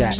that.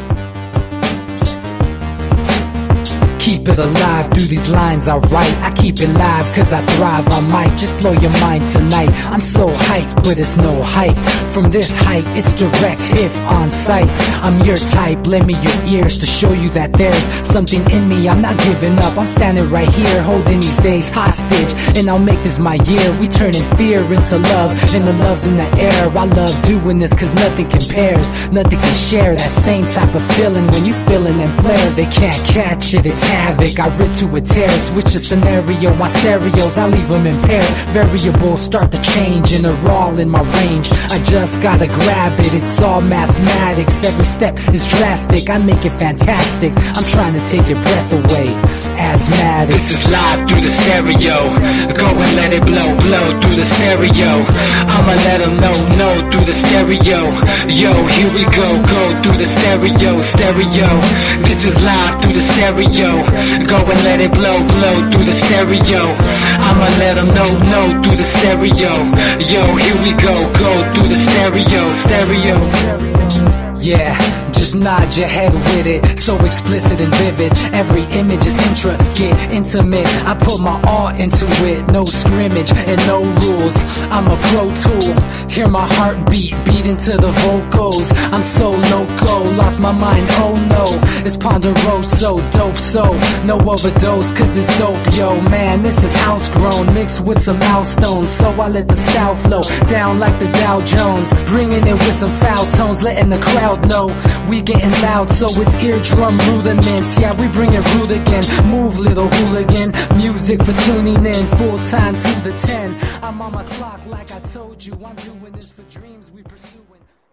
Keep it alive through these lines I write. I keep it live cause I thrive. I might just blow your mind tonight. I'm so hyped, but it's no hype. From this height, it's direct hits on sight. I'm your type, lend me your ears to show you that there's something in me. I'm not giving up, I'm standing right here, holding these days hostage. And I'll make this my year. We turning fear into love, and the love's in the air. I love doing this cause nothing compares. Nothing can share that same type of feeling when you feeling and flares. They can't catch it, it's havoc. I rip to a tear, switch a scenario on stereos, I leave them impaired. Variables start to change and they're all in my range. I just gotta grab it, it's all mathematics. Every step is drastic, I make it fantastic. I'm trying to take your breath away. Asthmatic. This is live through the stereo. Go and let it blow, blow through the stereo. I'ma let them know through the stereo. Yo, here we go through the stereo, stereo. This is live through the stereo. Go and let it blow, blow through the stereo. I'ma let them know through the stereo. Yo, here we go through the stereo, stereo. Yeah, just nod your head with it, so explicit and vivid. Every image is intricate, intimate. I put my all into it, no scrimmage and no rules. I'm a pro tool, hear my heartbeat, beat into the vocals. I'm so loco, lost my mind, oh no. It's Ponderoso, dope, so no overdose, cause it's dope, yo. Man, this is house grown, mixed with some milestones. So I let the style flow down like the Dow Jones, bringing it with some foul tones, letting the crowd know we getting loud, so it's eardrum rudiments. Yeah, we bring it rude again. Move, little hooligan. Music for tuning in, full time to the 10. I'm on my clock like I told you. I'm doing this for dreams we pursuing.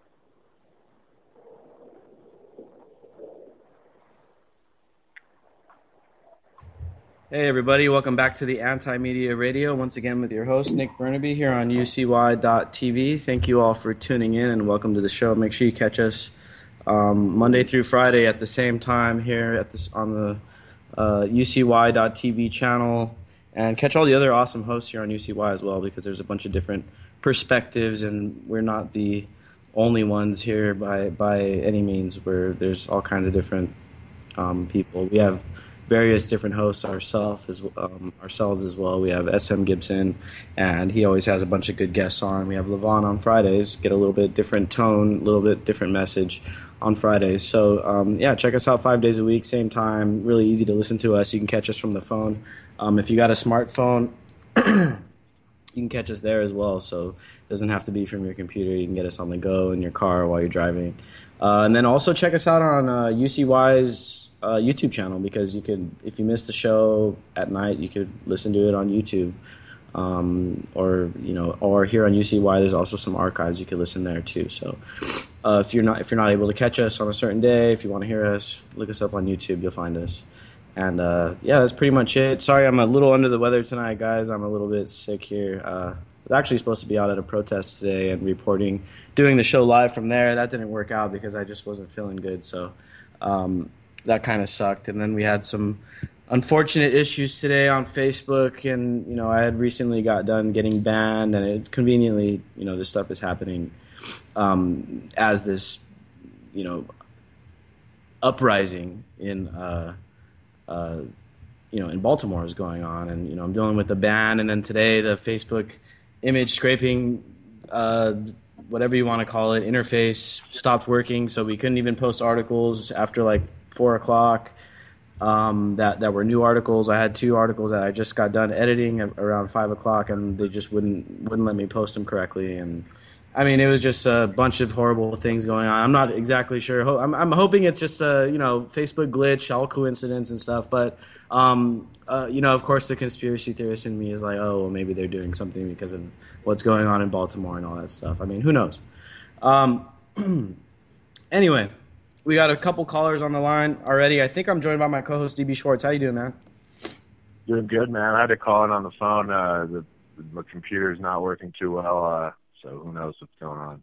Hey everybody, welcome back to the Anti-Media Radio, once again with your host Nick Burnaby here on UCY.tv. Thank you all for tuning in and welcome to the show. Make sure you catch us Monday through Friday at the same time here at this on the UCY.tv channel, and catch all the other awesome hosts here on UCY as well, because there's a bunch of different perspectives and we're not the only ones here by any means. Where there's all kinds of different people. We have various different hosts ourselves as well. We have SM Gibson, and he always has a bunch of good guests on. We have Levon on Fridays, get a little bit different tone, a little bit different message on Fridays. So yeah, check us out 5 days a week, same time. Really easy to listen to us. You can catch us from the phone. If you got a smartphone, you can catch us there as well. So it doesn't have to be from your computer. You can get us on the go in your car while you're driving. And then also check us out on UCY's YouTube channel, because you could, if you missed the show at night, you could listen to it on YouTube, or here on UCY. There's also some archives you could listen there too. So if you're not able to catch us on a certain day, if you want to hear us, look us up on YouTube. You'll find us. And yeah, that's pretty much it. Sorry, I'm a little under the weather tonight, guys. I'm a little bit sick here. I was actually supposed to be out at a protest today and doing the show live from there. That didn't work out because I just wasn't feeling good. So that kind of sucked. And then we had some unfortunate issues today on Facebook, and I had recently got done getting banned, and it's conveniently, this stuff is happening as this, uprising in in Baltimore is going on, and I'm dealing with the ban, and then today the Facebook image scraping, whatever you want to call it, interface stopped working, so we couldn't even post articles after like 4 o'clock that were new articles. I had 2 articles that I just got done editing around 5 o'clock, and they just wouldn't let me post them correctly. And I mean, it was just a bunch of horrible things going on. I'm not exactly sure. I'm hoping it's just a Facebook glitch, all coincidence and stuff. But of course, the conspiracy theorist in me is like, oh, well, maybe they're doing something because of what's going on in Baltimore and all that stuff. I mean, who knows? Anyway, we got a couple callers on the line already. I think I'm joined by my co-host DB Schwartz. How you doing, man? Doing good, man. I had to call in on the phone. The computer's not working too well. So who knows what's going on.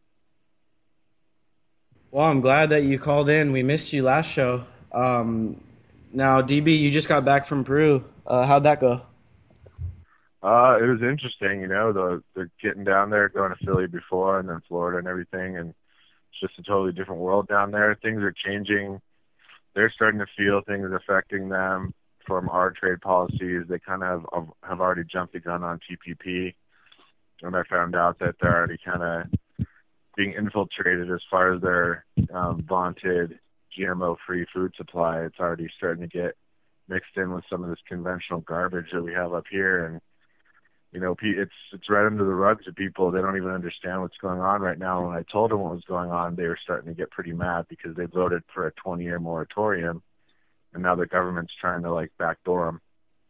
Well, I'm glad that you called in. We missed you last show. Now, DB, you just got back from Peru. How'd that go? It was interesting, they're getting down there, going to Philly before and then Florida and everything, and It's just a totally different world down there. Things are changing. They're starting to feel things affecting them from our trade policies. They kind of have already jumped the gun on TPP, and I found out that they're already kind of being infiltrated as far as their vaunted GMO-free food supply. It's already starting to get mixed in with some of this conventional garbage that we have up here, and it's right under the rug to people. They don't even understand what's going on right now. When I told them what was going on, they were starting to get pretty mad because they voted for a 20-year moratorium, and now the government's trying to backdoor them.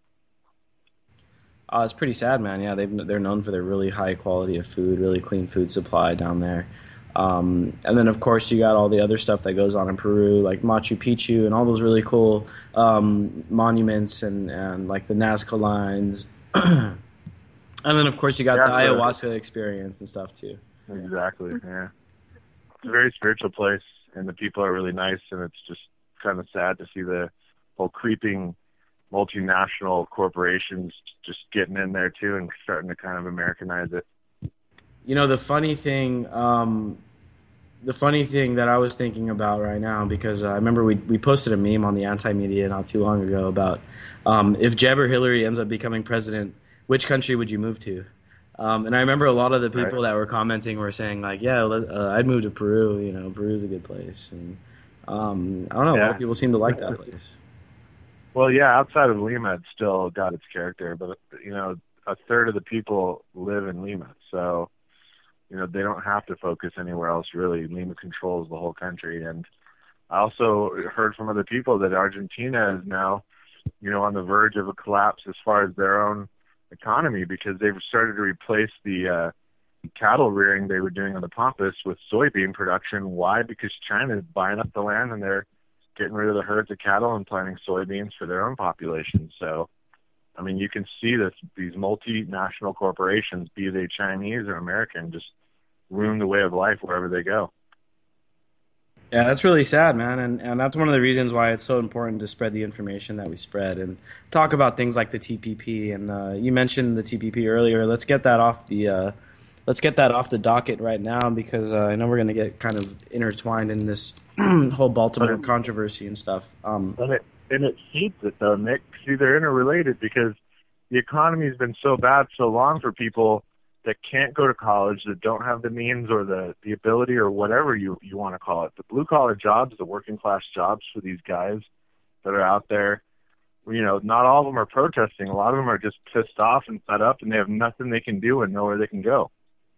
It's pretty sad, man. Yeah, they're known for their really high quality of food, really clean food supply down there. And then, of course, you got all the other stuff that goes on in Peru, like Machu Picchu and all those really cool monuments and like the Nazca lines. And then, of course, you got the ayahuasca experience and stuff, too. Exactly, yeah. It's a very spiritual place, and the people are really nice, and it's just kind of sad to see the whole creeping multinational corporations just getting in there, too, and starting to kind of Americanize it. The funny thing that I was thinking about right now, because I remember we posted a meme on the Anti-Media not too long ago about if Jeb or Hillary ends up becoming president, which country would you move to? And I remember a lot of the people that were commenting were saying, I'd move to Peru. Peru's a good place. And I don't know, a lot of people seem to like that place. Well, yeah, outside of Lima, it's still got its character. But, a third of the people live in Lima. So, they don't have to focus anywhere else, really. Lima controls the whole country. And I also heard from other people that Argentina is now, on the verge of a collapse as far as their own economy, because they've started to replace the cattle rearing they were doing on the Pampas with soybean production. Why? Because China is buying up the land and they're getting rid of the herds of cattle and planting soybeans for their own population. So, I mean, you can see these multinational corporations, be they Chinese or American, just ruin the way of life wherever they go. Yeah, that's really sad, man, and that's one of the reasons why it's so important to spread the information that we spread and talk about things like the TPP. And you mentioned the TPP earlier. Let's get that off the docket right now, because I know we're going to get kind of intertwined in this whole Baltimore controversy and stuff. And it feeds it, though, Nick. See, they're interrelated, because the economy has been so bad so long for people that can't go to college, that don't have the means or the ability or whatever you want to call it. The blue-collar jobs, the working-class jobs for these guys that are out there, not all of them are protesting. A lot of them are just pissed off and fed up, and they have nothing they can do and nowhere they can go.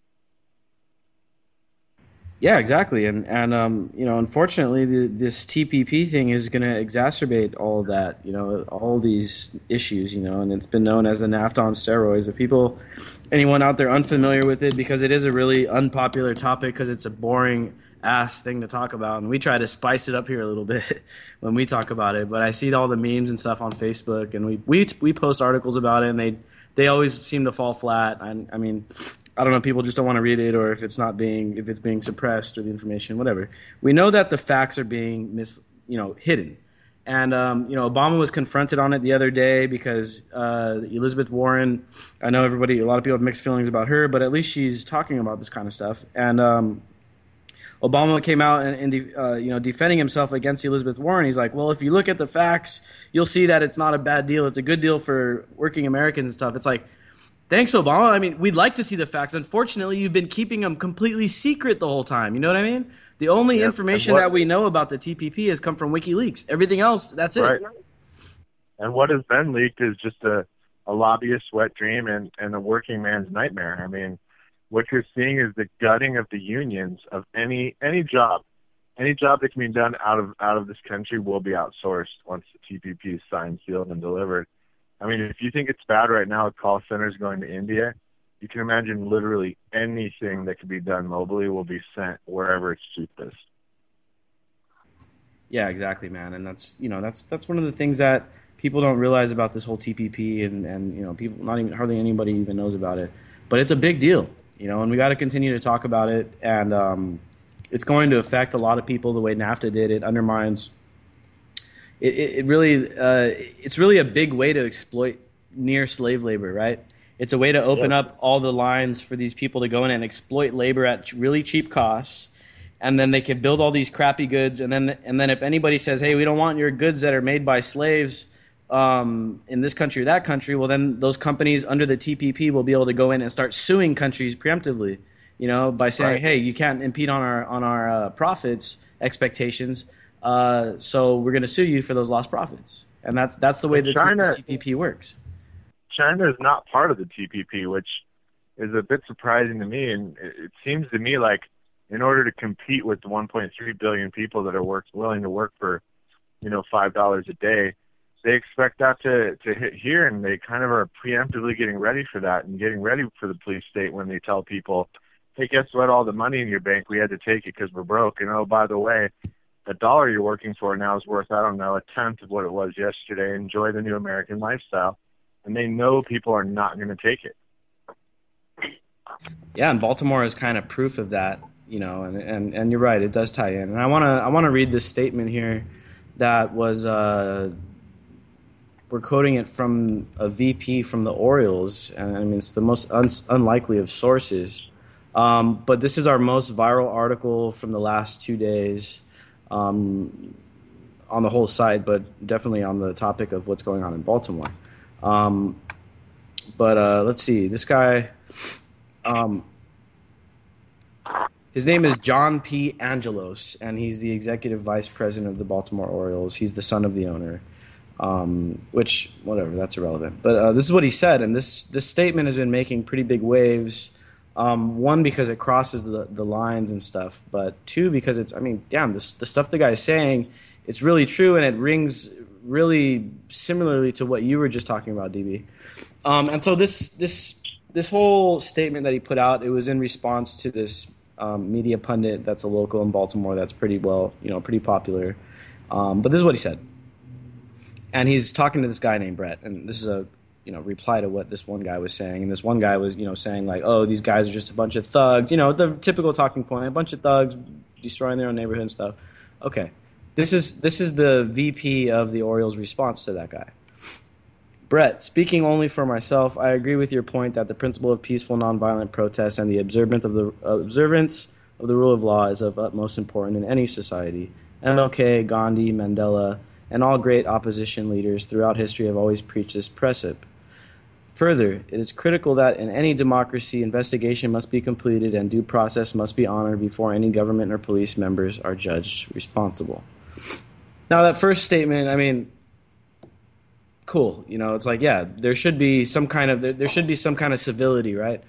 Yeah, exactly. And unfortunately, this TPP thing is going to exacerbate all that, all these issues, and it's been known as the NAFTA on steroids. If anyone out there unfamiliar with it, because it is a really unpopular topic, because it's a boring ass thing to talk about, and we try to spice it up here a little bit when we talk about it. But I see all the memes and stuff on Facebook, and we post articles about it, and they always seem to fall flat. I mean, I don't know, people just don't want to read it, or if it's being suppressed, or the information, whatever. We know that the facts are being hidden. And Obama was confronted on it the other day, because Elizabeth Warren, I know a lot of people have mixed feelings about her, but at least she's talking about this kind of stuff. And Obama came out and defending himself against Elizabeth Warren. He's like, well, if you look at the facts, you'll see that it's not a bad deal. It's a good deal for working Americans and stuff. It's like, thanks, Obama. I mean, we'd like to see the facts. Unfortunately, you've been keeping them completely secret the whole time. You know what I mean? The only information that we know about the TPP has come from WikiLeaks. Everything else, that's it. Right. And what has been leaked is just a lobbyist's wet dream and a working man's nightmare. I mean, what you're seeing is the gutting of the unions of any job. Any job that can be done out of this country will be outsourced once the TPP is signed, sealed, and delivered. I mean, if you think it's bad right now with call centers going to India, you can imagine literally anything that can be done mobily will be sent wherever it's cheapest. Yeah, exactly, man. And that's one of the things that people don't realize about this whole TPP, and people, hardly anybody even knows about it. But it's a big deal, and we got to continue to talk about it. And it's going to affect a lot of people the way NAFTA did. It undermines. It's really a big way to exploit near slave labor, right? It's a way to open up all the lines for these people to go in and exploit labor at really cheap costs, and then they can build all these crappy goods, and then if anybody says, hey, we don't want your goods that are made by slaves in this country or that country, well, then those companies under the TPP will be able to go in and start suing countries preemptively, by saying, hey, you can't impede on our profits expectations, so we're going to sue you for those lost profits. And that's the way that this TPP works. China is not part of the TPP, which is a bit surprising to me, and it seems to me like in order to compete with the 1.3 billion people that are willing to work for, $5 a day, they expect that to hit here, and they kind of are preemptively getting ready for that and getting ready for the police state when they tell people, hey, guess what? All the money in your bank, we had to take it because we're broke. And, oh, by the way, the dollar you're working for now is worth, I don't know, a tenth of what it was yesterday. Enjoy the new American lifestyle. And they know people are not going to take it. Yeah, and Baltimore is kind of proof of that, and you're right, it does tie in. And I want to read this statement here that was we're quoting it from a VP from the Orioles, and I mean it's the most unlikely of sources. But this is our most viral article from the last 2 days on the whole site, but definitely on the topic of what's going on in Baltimore. But let's see, this guy, his name is John P. Angelos, and he's the executive vice president of the Baltimore Orioles. He's the son of the owner. Which, whatever, that's irrelevant. But this is what he said, and this statement has been making pretty big waves. One, because it crosses the lines and stuff, but two, because it's, the stuff the guy's saying, it's really true, and it rings really similarly to what you were just talking about, DB. And so this whole statement that he put out, it was in response to this media pundit that's a local in Baltimore that's pretty popular. But this is what he said. And he's talking to this guy named Brett, and this is a reply to what this one guy was saying. And this one guy was saying like, oh, these guys are just a bunch of thugs, the typical talking point, a bunch of thugs destroying their own neighborhood and stuff. Okay, this is the VP of the Orioles' response to that guy. Brett, speaking only for myself, I agree with your point that the principle of peaceful nonviolent protest and the observance of the rule of law is of utmost importance in any society. MLK, Gandhi, Mandela, and all great opposition leaders throughout history have always preached this precept. Further, it is critical that in any democracy, investigation must be completed and due process must be honored before any government or police members are judged responsible. Now, that first statement, cool. It's like, yeah, there should be some kind of civility, right?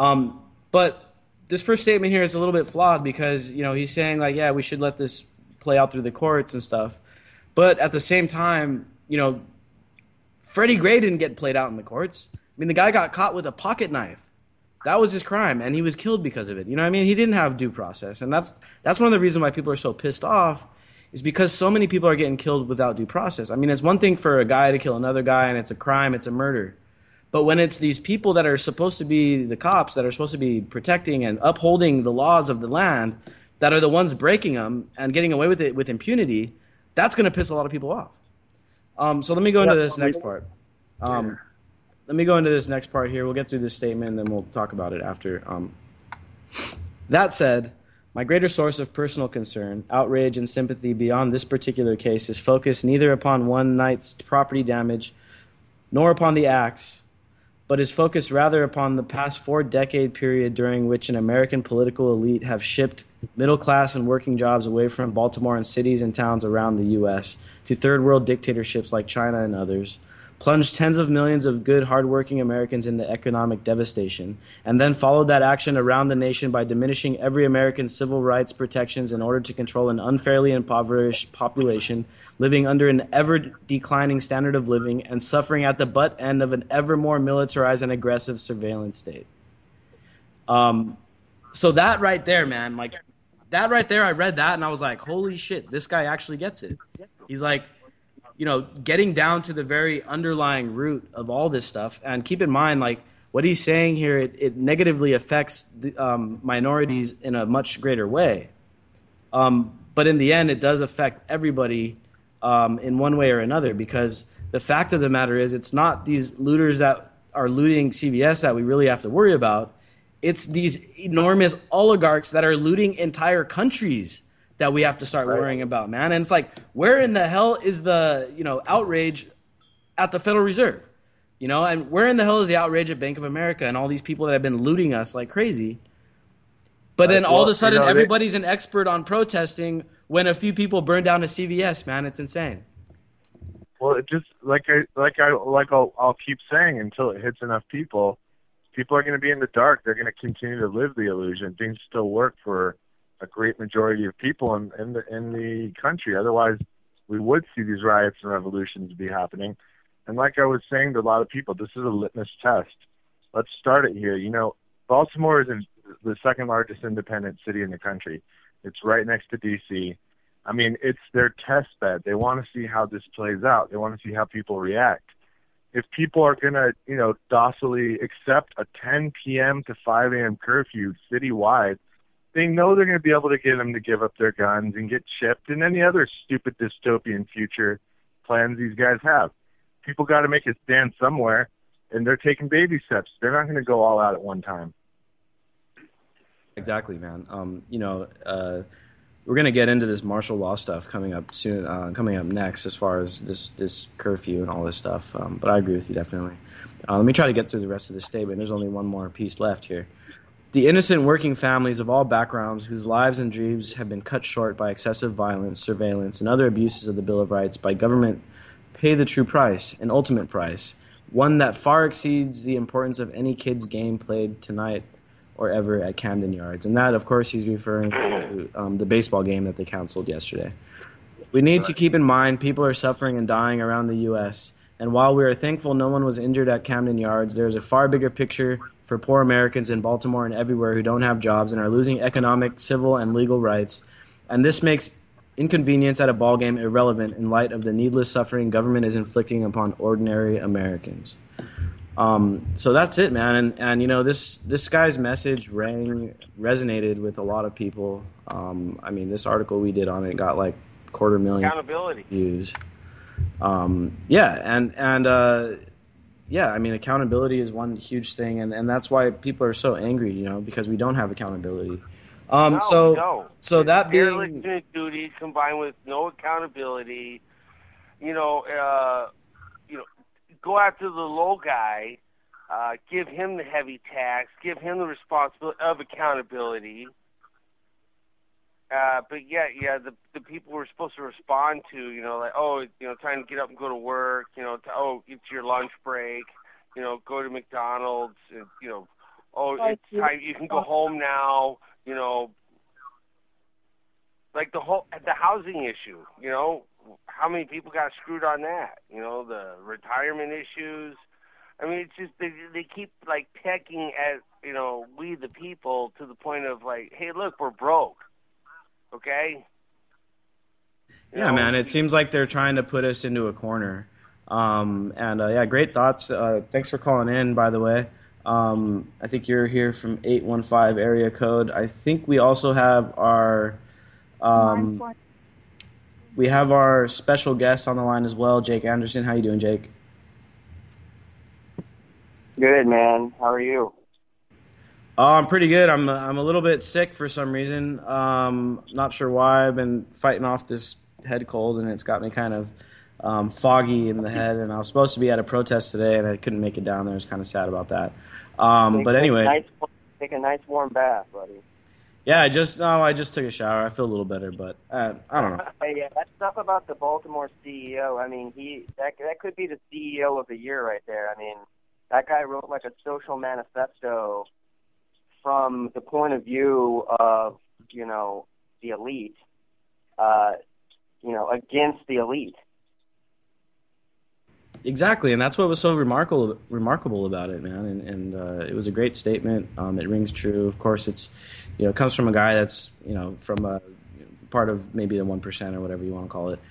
But this first statement here is a little bit flawed because, he's saying like, yeah, we should let this play out through the courts and stuff. But at the same time, Freddie Gray didn't get played out in the courts. The guy got caught with a pocket knife. That was his crime, and he was killed because of it. He didn't have due process, and that's one of the reasons why people are so pissed off is because so many people are getting killed without due process. It's one thing for a guy to kill another guy, and it's a crime, it's a murder. But when it's these people that are supposed to be the cops, that are supposed to be protecting and upholding the laws of the land, that are the ones breaking them and getting away with it with impunity, that's going to piss a lot of people off. So let me go into this next part. Let me go into this next part here. We'll get through this statement, and then we'll talk about it after. That said, my greater source of personal concern, outrage, and sympathy beyond this particular case is focused neither upon one night's property damage nor upon the acts, but is focused rather upon the past 4-decade period during which an American political elite have shipped middle-class and working jobs away from Baltimore and cities and towns around the U.S. to third-world dictatorships like China and others, plunged tens of millions of good, hard-working Americans into economic devastation, and then followed that action around the nation by diminishing every American's civil rights protections in order to control an unfairly impoverished population living under an ever-declining standard of living and suffering at the butt end of an ever more militarized and aggressive surveillance state. So that right there, man, that right there, I read that and I was like, holy shit, this guy actually gets it. He's like, getting down to the very underlying root of all this stuff. And keep in mind, what he's saying here, it negatively affects the, minorities in a much greater way. But in the end, it does affect everybody in one way or another, because the fact of the matter is it's not these looters that are looting CVS that we really have to worry about. It's these enormous oligarchs that are looting entire countries that we have to start worrying about, man. And it's like, where in the hell is the, outrage at the Federal Reserve? And where in the hell is the outrage at Bank of America and all these people that have been looting us like crazy? But then all of a sudden, everybody's an expert on protesting when a few people burn down a CVS, man. It's insane. Well, it just I'll keep saying until it hits enough people are going to be in the dark. They're going to continue to live the illusion. Things still work for a great majority of people in the country. Otherwise, we would see these riots and revolutions be happening. And like I was saying to a lot of people, this is a litmus test. Let's start it here. Baltimore is the second largest independent city in the country. It's right next to D.C. I mean, it's their test bed. They want to see how this plays out. They want to see how people react. If people are going to, docilely accept a 10 p.m. to 5 a.m. curfew citywide, they know they're going to be able to get them to give up their guns and get chipped and any other stupid dystopian future plans these guys have. People got to make a stand somewhere, and they're taking baby steps. They're not going to go all out at one time. Exactly, man. We're going to get into this martial law stuff coming up soon, coming up next as far as this curfew and all this stuff. But I agree with you definitely. Let me try to get through the rest of this statement. There's only one more piece left here. The innocent working families of all backgrounds whose lives and dreams have been cut short by excessive violence, surveillance, and other abuses of the Bill of Rights by government pay the true price, an ultimate price, one that far exceeds the importance of any kid's game played tonight or ever at Camden Yards. And that, of course, he's referring to the baseball game that they canceled yesterday. We need to keep in mind people are suffering and dying around the U.S., and while we are thankful no one was injured at Camden Yards, there is a far bigger picture for poor Americans in Baltimore and everywhere who don't have jobs and are losing economic, civil, and legal rights. And this makes inconvenience at a ballgame irrelevant in light of the needless suffering government is inflicting upon ordinary Americans. So that's it, man. And this guy's message resonated with a lot of people. This article we did on it got like 250,000 views. Accountability is one huge thing, and that's why people are so angry, because we don't have accountability. So that being duty combined with no accountability, go after the low guy, give him the heavy tax, give him the responsibility of accountability. The people we're supposed to respond to, trying to get up and go to work, it's your lunch break, go to McDonald's, it's time, you can go home now, like the housing issue, how many people got screwed on that? The retirement issues. I mean, it's just they keep like pecking at we the people to the point of like, hey, look, we're broke. Okay. Man, it seems like they're trying to put us into a corner. Great thoughts. Thanks for calling in, by the way. I think you're here from 815 area code. I think we also have our special guest on the line as well, Jake Anderson. How you doing, Jake? Good, man. How are you? I'm pretty good. I'm a little bit sick for some reason. Not sure why. I've been fighting off this head cold, and it's got me kind of foggy in the head. And I was supposed to be at a protest today, and I couldn't make it down there. I was kind of sad about that. But anyway, take a nice warm bath, buddy. Yeah, I just took a shower. I feel a little better, but I don't know. Hey, that stuff about the Baltimore CEO. I mean, that could be the CEO of the year right there. I mean, that guy wrote like a social manifesto from the point of view of, the elite, against the elite. Exactly, and that's what was so remarkable about it, man. And it was a great statement. It rings true. Of course, it's, it comes from a guy that's, from a part of maybe the 1% or whatever you want to call it.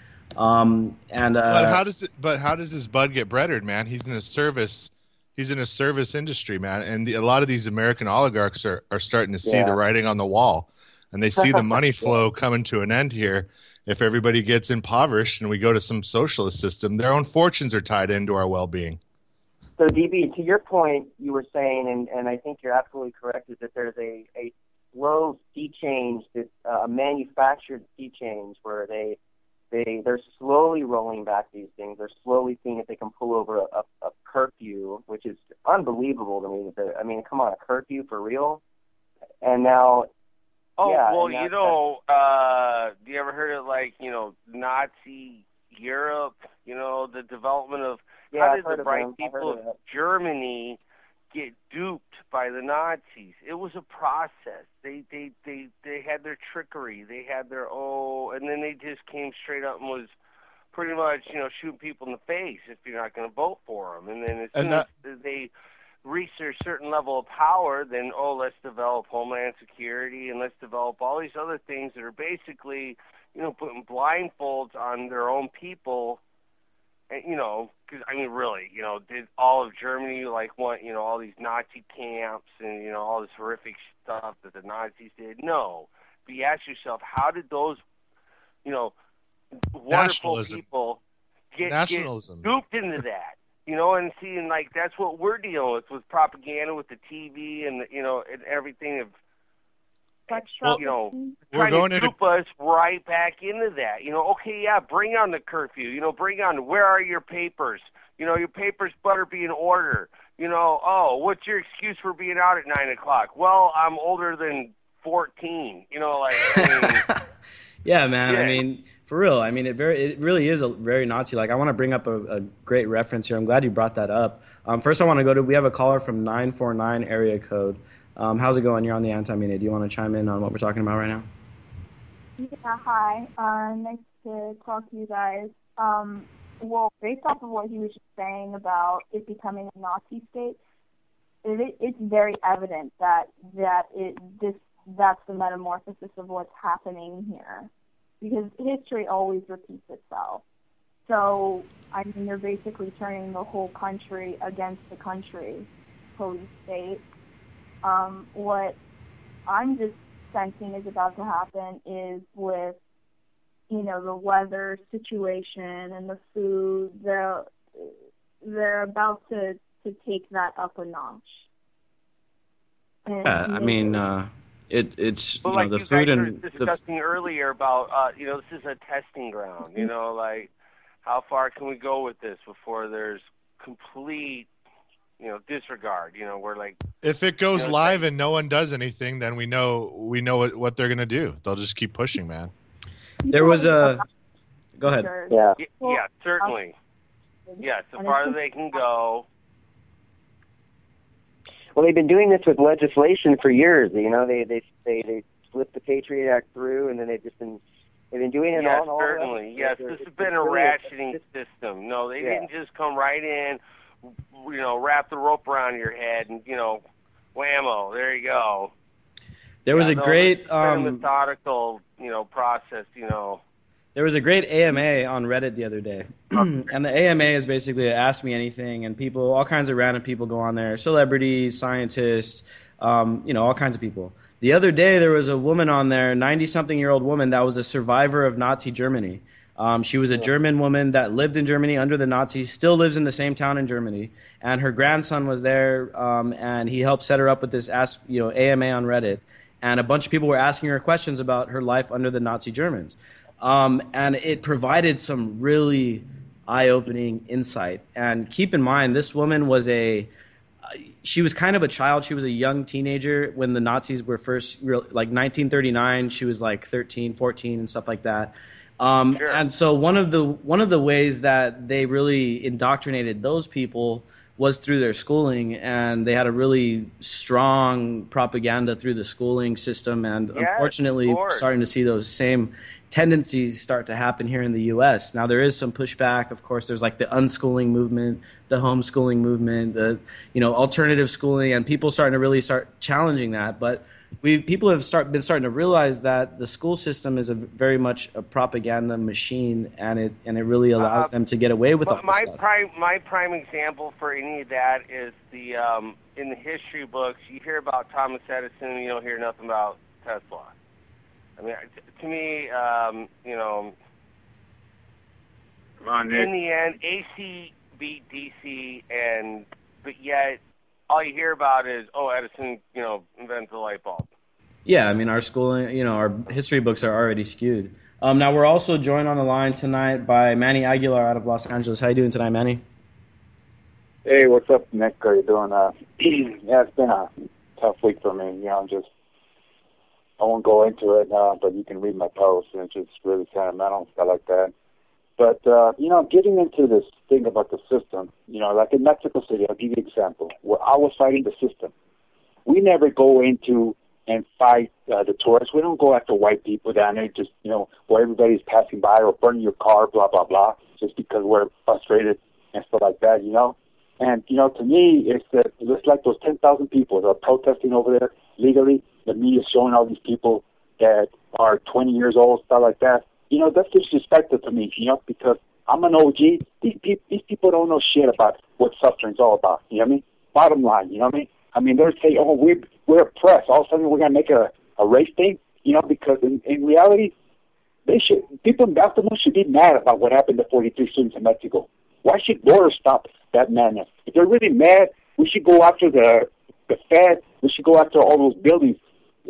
But how does this bud get breaded, man? He's in a service industry, man, and a lot of these American oligarchs are starting to see the writing on the wall, and they see the money flow coming to an end here. If everybody gets impoverished and we go to some socialist system, their own fortunes are tied into our well-being. So, DB, to your point, you were saying, and I think you're absolutely correct, is that there's a slow sea change, a manufactured sea change where they're slowly rolling back these things. They're slowly seeing if they can pull over a curfew, which is unbelievable to me. I mean, come on, a curfew for real? And now... Oh, yeah, well, do you ever heard of, like, Nazi Europe, the development of... how did the bright people of Germany get duped by the Nazis? It was a process. They had their trickery. They had their and then they just came straight up and was pretty much shooting people in the face if you're not going to vote for them. And then as soon as they reached a certain level of power, then let's develop Homeland Security and let's develop all these other things that are basically putting blindfolds on their own people. And, because, I mean, really, did all of Germany, want, all these Nazi camps and, all this horrific stuff that the Nazis did? No. But you ask yourself, how did those, wonderful people get duped into that? And seeing, that's what we're dealing with propaganda, with the TV and, and everything of, trying to dupe us right back into that. Okay, yeah, bring on the curfew. Bring on, where are your papers? Your papers better be in order. What's your excuse for being out at 9 o'clock? Well, I'm older than 14. Yeah, man. Yeah. I mean, for real. I mean, it really is a very Nazi-like. I want to bring up a great reference here. I'm glad you brought that up. First, I want to we have a caller from 949 area code. How's it going? You're on the Anti-Media. Do you want to chime in on what we're talking about right now? Yeah, hi. Nice to talk to you guys. Well, based off of what he was just saying about it becoming a Nazi state, it's very evident that's the metamorphosis of what's happening here, because history always repeats itself. So, I mean, they're basically turning the whole country against the country, police state. What I'm just sensing is about to happen is with, the weather situation and the food, they're about to take that up a notch. Yeah, I mean, it's well, the food and were discussing earlier about this is a testing ground. How far can we go with this before there's complete disregard? We're if it goes live and no one does anything, then we know what they're gonna do. They'll just keep pushing, man. There was a. Go ahead. Yeah. Yeah, certainly. Yeah, so far as they can go. Well, they've been doing this with legislation for years. They slipped the Patriot Act through, and then they've been doing it all. Certainly. Yes, this has been a ratcheting system. No, they didn't just come right in, wrap the rope around your head, and whammo, there you go. There was a great methodical, process. There was a great AMA on Reddit the other day, and the AMA is basically Ask Me Anything, and people, all kinds of random people go on there, celebrities, scientists, all kinds of people. The other day, there was a woman on there, 90-something-year-old woman that was a survivor of Nazi Germany. She was a German woman that lived in Germany under the Nazis, still lives in the same town in Germany, and her grandson was there, and he helped set her up with this AMA on Reddit, and a bunch of people were asking her questions about her life under the Nazi Germans. And it provided some really eye-opening insight. And keep in mind, this woman was she was kind of a child. She was a young teenager when the Nazis were first, 1939. She was 13, 14, and stuff like that. Sure. And so one of the ways that they really indoctrinated those people was through their schooling, and they had a really strong propaganda through the schooling system. And unfortunately, starting to see those same tendencies start to happen here in the U.S. Now, there is some pushback. Of course, there's the unschooling movement, the homeschooling movement, the alternative schooling, and people starting to really start challenging that. But people have been starting to realize that the school system is very much a propaganda machine, and it really allows them to get away with all this stuff. My prime example for any of that is the in the history books, you hear about Thomas Edison, and you don't hear nothing about Tesla. I mean, to me, in the end, AC beat DC, and but yet all you hear about is, oh, Edison, invents the light bulb. Yeah, I mean, our schooling, our history books are already skewed. Now, we're also joined on the line tonight by Manny Aguilar out of Los Angeles. How you doing tonight, Manny? Hey, what's up, Nick? How you doing? Yeah, it's been a tough week for me. I won't go into it, but you can read my post, and it's just really sentimental, stuff like that. But, getting into this thing about the system, like in Mexico City, I'll give you an example, where I was fighting the system. We never go into and fight the tourists. We don't go after white people down there just, where everybody's passing by or burning your car, blah, blah, blah, just because we're frustrated and stuff like that, And, to me, it's like those 10,000 people that are protesting over there legally. The media is showing all these people that are 20 years old, stuff like that. That's disrespectful to me, because I'm an OG. These people don't know shit about what suffering's all about, you know what I mean? Bottom line, you know what I mean? I mean, they're saying, oh, we're oppressed. All of a sudden we're going to make a race thing, because in reality, people in Baltimore should be mad about what happened to 43 students in Mexico. Why should borders stop that madness? If they're really mad, we should go after the Fed. We should go after all those buildings.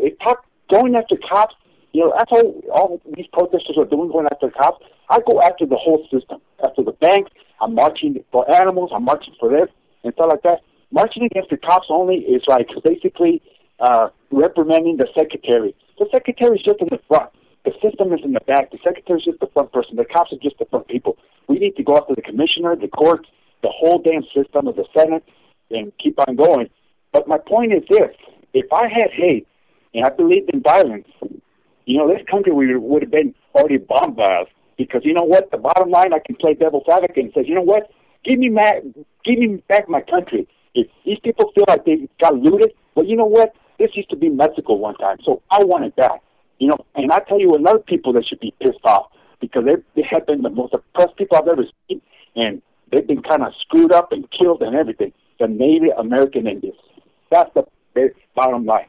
Going after cops, that's all these protesters are doing, going after cops. I go after the whole system. After the banks, I'm marching for animals, I'm marching for this, and stuff like that. Marching against the cops only is like basically reprimanding the secretary. The secretary's just in the front. The system is in the back. The secretary's just the front person. The cops are just the front people. We need to go after the commissioner, the courts, the whole damn system of the Senate, and keep on going. But my point is this. If I had hate and I believed in violence, this country would have been already bombed by us. Because you know what? The bottom line, I can play devil's advocate and say, you know what? Give me back my country. If these people feel like they got looted, well, you know what? This used to be Mexico one time, so I want it back. And I tell you another people that should be pissed off because they have been the most oppressed people I've ever seen, and they've been kind of screwed up and killed and everything. The Native American Indians. That's the bottom line,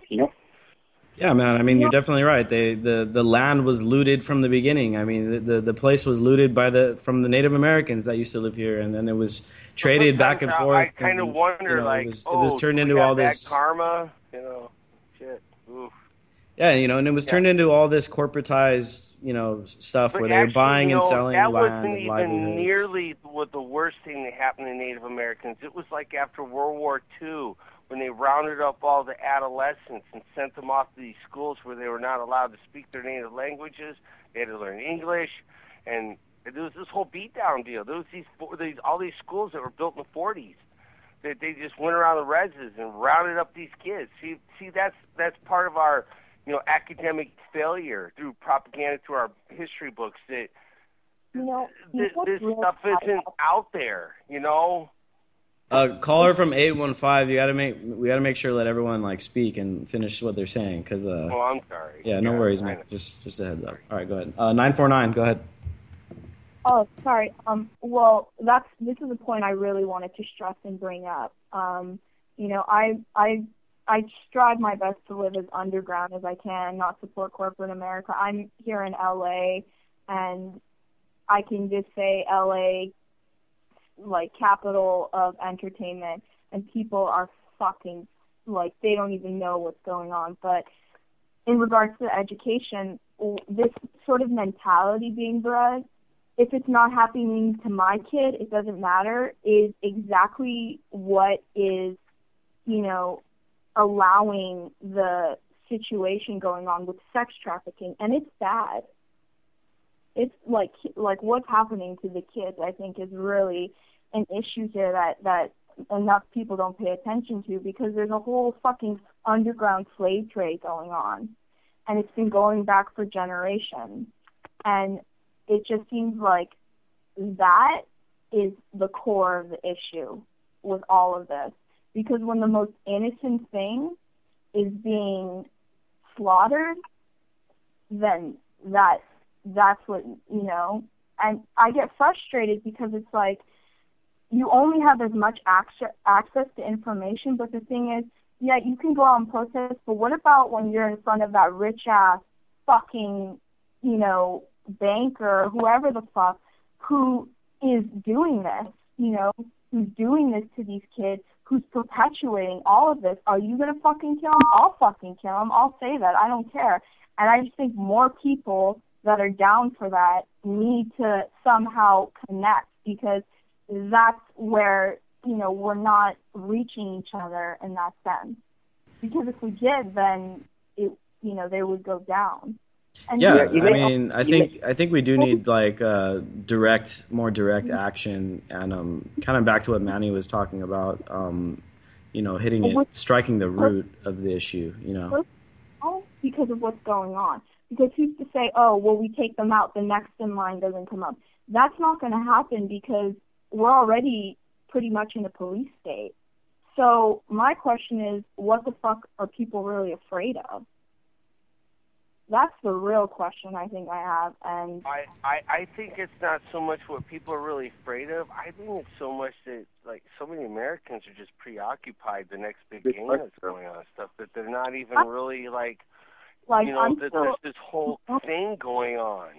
Yeah, man. I mean, you're definitely right. The land was looted from the beginning. I mean, the place was looted from the Native Americans that used to live here, and then it was traded back and forth. I kind of wonder, it was turned into all this karma, shit. Oof. Yeah, and it was turned into all this corporatized, stuff but where they were buying and selling that land wasn't and even livelihoods. nearly what the worst thing that happened to Native Americans. It was like after World War II, when they rounded up all the adolescents and sent them off to these schools where they were not allowed to speak their native languages. They had to learn English, and there was this whole beatdown deal. There was all these schools that were built in the 40s that they just went around the reses and rounded up these kids. See, that's part of our academic failure through propaganda, through our history books. That this stuff isn't out there. Caller from 815. We gotta make sure let everyone speak and finish what they're saying because. Oh, I'm sorry. Yeah, no worries, man. Just a heads up. All right, go ahead. 949. Go ahead. Oh, sorry. Well, this is a point I really wanted to stress and bring up. I strive my best to live as underground as I can, not support corporate America. I'm here in LA, and I can just say LA, capital of entertainment, and people are fucking, they don't even know what's going on. But in regards to education, this sort of mentality being bred, if it's not happening to my kid, it doesn't matter, is exactly what is, allowing the situation going on with sex trafficking, and it's bad. It's like what's happening to the kids, I think, is really an issue here that enough people don't pay attention to, because there's a whole fucking underground slave trade going on, and it's been going back for generations, and it just seems like that is the core of the issue with all of this. Because when the most innocent thing is being slaughtered, then that's what, and I get frustrated because it's like you only have as much access to information, but the thing is, yeah, you can go out and protest, but what about when you're in front of that rich-ass fucking, banker or whoever the fuck who is doing this, who's doing this to these kids, who's perpetuating all of this, are you going to fucking kill him? I'll fucking kill him. I'll say that. I don't care. And I just think more people that are down for that need to somehow connect, because that's where, we're not reaching each other in that sense. Because if we did, then they would go down. And I think we do need like more direct action, and kind of back to what Manny was talking about. Striking the root of the issue. Because of what's going on. Because who's to say, oh, well, we take them out, the next in line doesn't come up? That's not going to happen, because we're already pretty much in a police state. So my question is, what the fuck are people really afraid of? That's the real question I think I have. And I think it's not so much what people are really afraid of. I think it's so much that, like, so many Americans are just preoccupied the next big game that's going on, stuff that they're not even really there's this whole thing going on.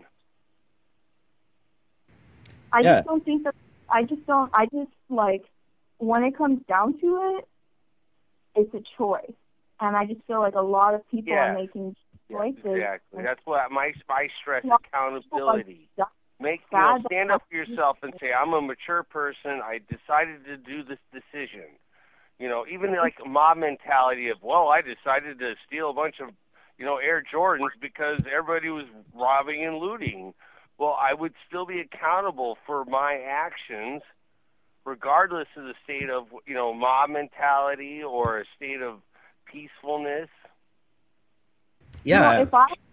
I just don't think that. I just when it comes down to it, it's a choice, and I just feel like a lot of people are making choices. Exactly. That's what my stress: accountability. Stand up for yourself and say, "I'm a mature person. I decided to do this decision." Even like mob mentality of, "Well, I decided to steal a bunch of, Air Jordans because everybody was robbing and looting." Well, I would still be accountable for my actions, regardless of the state of, mob mentality or a state of peacefulness. Yeah,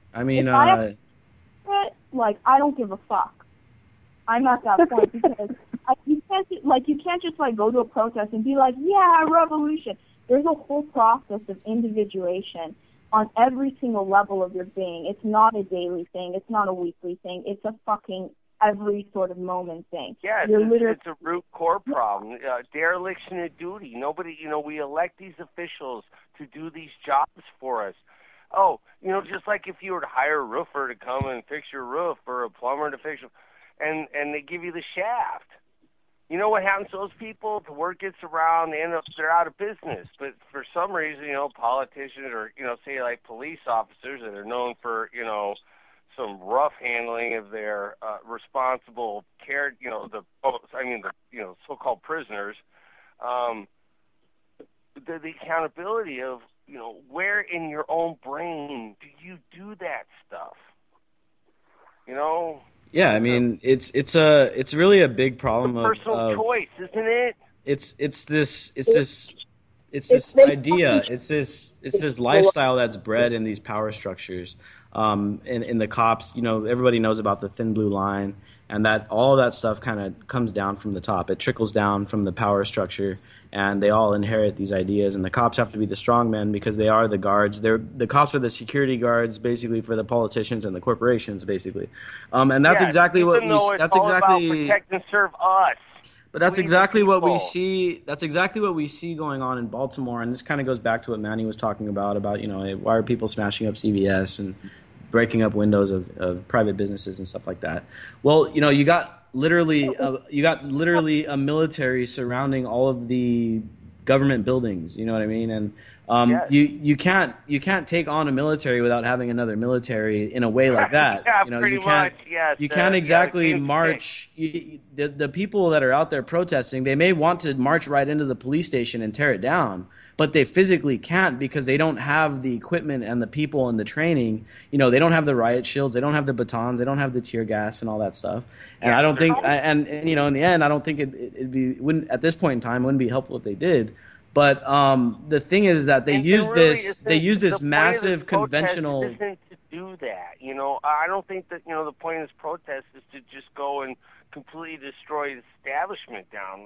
I don't give a fuck. I'm at that point because you can't just go to a protest and be like, yeah, revolution. There's a whole process of individuation on every single level of your being. It's not a daily thing. It's not a weekly thing. It's a fucking every sort of moment thing. Yeah, it's a root core problem. Dereliction of duty. Nobody, we elect these officials to do these jobs for us. Oh, just like if you were to hire a roofer to come and fix your roof, or a plumber to fix your, and they give you the shaft. You know what happens to those people? The word gets around, they're out of business. But for some reason, politicians or, say like police officers that are known for, some rough handling of their responsible care, the so-called prisoners, the accountability of, where in your own brain do you do that stuff? Yeah, I mean, it's really a big problem of personal choice, isn't it? It's this idea. It's this lifestyle that's bred in these power structures. In the cops, everybody knows about the thin blue line, and that all of that stuff kind of comes down from the top. It trickles down from the power structure, and they all inherit these ideas. And the cops have to be the strong men because they are the guards. The cops are the security guards, basically, for the politicians and the corporations, basically. And that's exactly what we. That's exactly about protect and serve us. But that's exactly what we see. That's exactly what we see going on in Baltimore, and this kind of goes back to what Manny was talking about why are people smashing up CVS and breaking up windows of private businesses and stuff like that. Well, you got literally a military surrounding all of the government buildings. You know what I mean? And you can't take on a military without having another military in a way like that. You can't exactly march. The people that are out there protesting, they may want to march right into the police station and tear it down, but they physically can't because they don't have the equipment and the people and the training. They don't have the riot shields, they don't have the batons, they don't have the tear gas and all that stuff. And I don't think, and in the end, I don't think wouldn't at this point in time, it wouldn't be helpful if they did. But the thing is that they use this massive conventional. Isn't to do that, I don't think that the point of this protest is to just go and completely destroy the establishment down,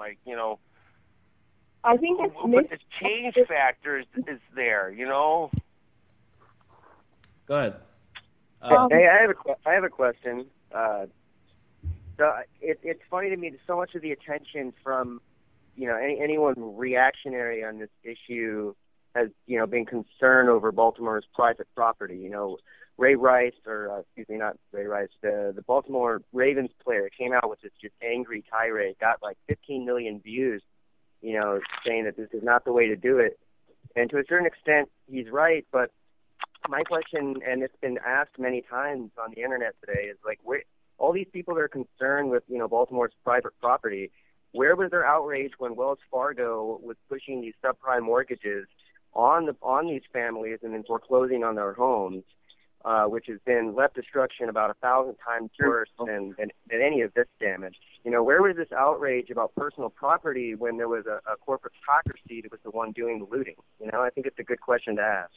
I think but the change factor is there, Go ahead. Hey, I have a question. So it's funny to me that so much of the attention from anyone reactionary on this issue has been concerned over Baltimore's private property. Ray Rice, not Ray Rice, the Baltimore Ravens player came out with this just angry tirade, got like 15 million views. saying that this is not the way to do it. And to a certain extent, he's right. But my question, and it's been asked many times on the internet today, is like, all these people that are concerned with, Baltimore's private property, where was their outrage when Wells Fargo was pushing these subprime mortgages on these families and then foreclosing on their homes, which has been left destruction about 1,000 times worse than any of this damage? Where was this outrage about personal property when there was a corporate autocracy that was the one doing the looting? I think it's a good question to ask.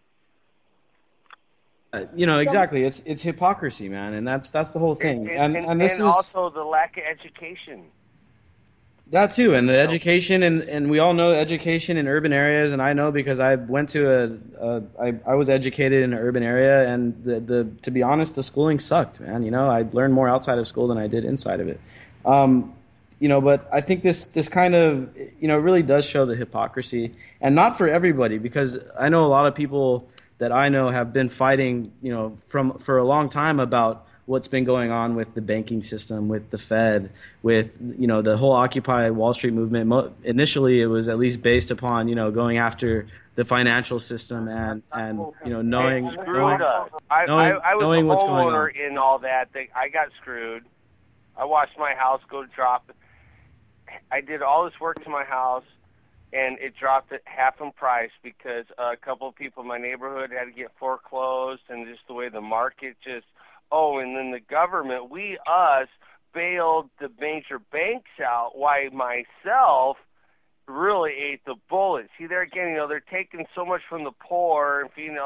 Exactly. It's hypocrisy, man, and that's the whole thing. And this is also the lack of education. That too, and the education, and we all know education in urban areas, and I know because I went to I was educated in an urban area, and to be honest, the schooling sucked, man. I learned more outside of school than I did inside of it. But I think this kind of, really does show the hypocrisy, and not for everybody, because I know a lot of people that I know have been fighting, for a long time about what's been going on with the banking system, with the Fed, with, the whole Occupy Wall Street movement. Initially, it was at least based upon, going after the financial system and knowing what's going on. In all that. I got screwed. I watched my house go drop. I did all this work to my house, and it dropped at half in price because a couple of people in my neighborhood had to get foreclosed, and just the way the market just... Oh, and then the government, us, bailed the major banks out, while myself really ate the bullet. See, there again, they're taking so much from the poor and feeding,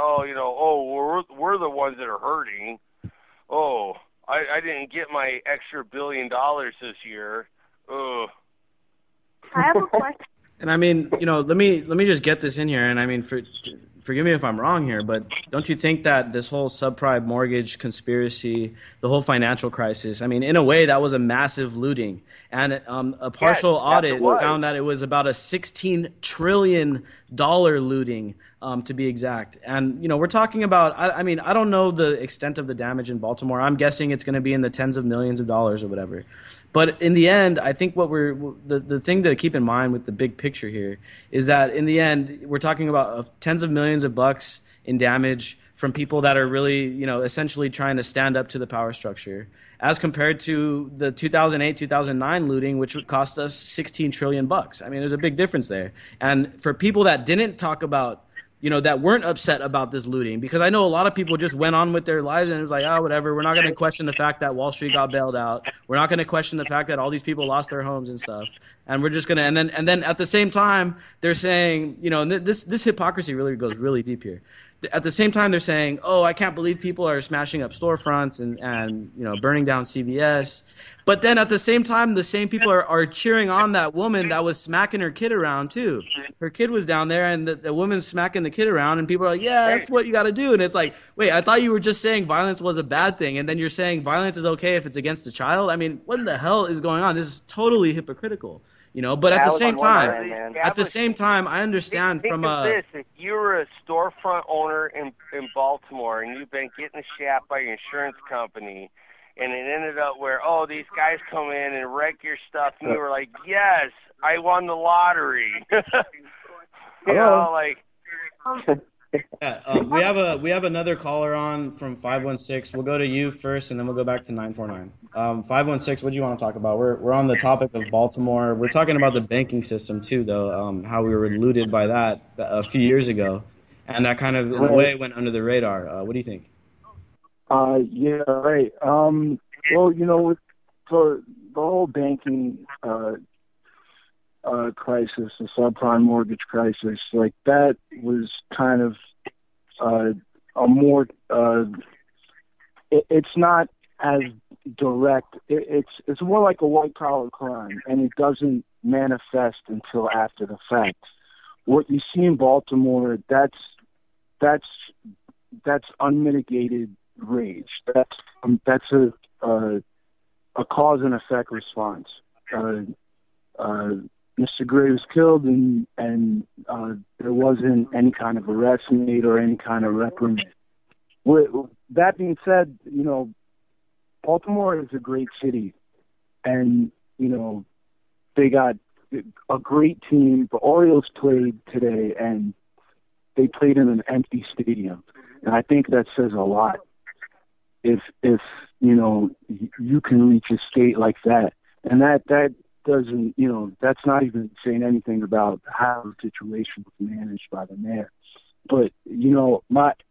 we're the ones that are hurting. Oh, I didn't get my extra $1 billion this year. Ugh. I have a question. And I mean, let me just get this in here. And I mean, forgive me if I'm wrong here, but don't you think that this whole subprime mortgage conspiracy, the whole financial crisis, I mean, in a way, that was a massive looting. And a partial audit found that it was about a $16 trillion looting, to be exact. And, we're talking about, I mean, I don't know the extent of the damage in Baltimore. I'm guessing it's going to be in the tens of millions of dollars or whatever. But in the end, I think what the thing to keep in mind with the big picture here is that in the end, we're talking about tens of millions of bucks in damage from people that are really, essentially trying to stand up to the power structure, as compared to the 2008-2009 looting, which would cost us $16 trillion. I mean, there's a big difference there. And for people that didn't talk about, that weren't upset about this looting, because I know a lot of people just went on with their lives and it was like, whatever, we're not going to question the fact that Wall Street got bailed out. We're not going to question the fact that all these people lost their homes and stuff. And we're just going to, and then at the same time, they're saying, and this hypocrisy really goes really deep here. At the same time, they're saying, I can't believe people are smashing up storefronts and burning down CVS. But then at the same time, the same people are cheering on that woman that was smacking her kid around too. Her kid was down there, and the woman's smacking the kid around, and people are like, yeah, that's what you got to do. And it's like, wait, I thought you were just saying violence was a bad thing, and then you're saying violence is okay if it's against a child? I mean, what the hell is going on? This is totally hypocritical. But at the same time, I understand think from of this. If you were a storefront owner in Baltimore and you've been getting shapped by your insurance company, and it ended up where, these guys come in and wreck your stuff, and you were like, yes, I won the lottery. Yeah, we have another caller on from 516. We'll go to you first, and then we'll go back to 949. 516, what do you want to talk about? We're on the topic of Baltimore. We're talking about the banking system too, though. How we were looted by that a few years ago, and that kind of in a way went under the radar. What do you think? Yeah, right. Well, for the whole banking crisis, the subprime mortgage crisis, like that was kind of a more. It's not as direct. It's more like a white collar crime, and it doesn't manifest until after the fact. What you see in Baltimore, that's unmitigated rage. That's a cause and effect response. Mr. Gray was killed, and there wasn't any kind of arrest made or any kind of reprimand. That being said, Baltimore is a great city, and they got a great team. The Orioles played today, and they played in an empty stadium, and I think that says a lot. If you know, you can reach a state like that, and that doesn't, you know, that's not even saying anything about how the situation was managed by the mayor. But you know,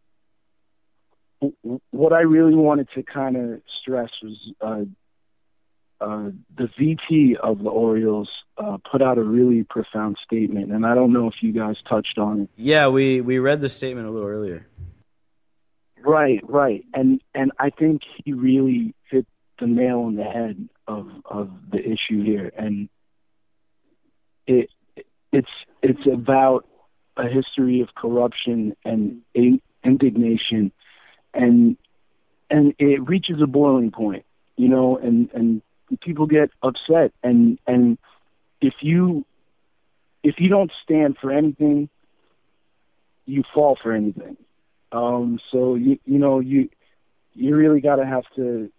what I really wanted to kind of stress was the VP of the Orioles put out a really profound statement, and I don't know if you guys touched on it. Yeah, we read the statement a little earlier. Right, and I think he really hit the nail on the head of the issue here, and it's about a history of corruption and indignation, and it reaches a boiling point, you know, and people get upset, and if you don't stand for anything, you fall for anything. So you really got to have to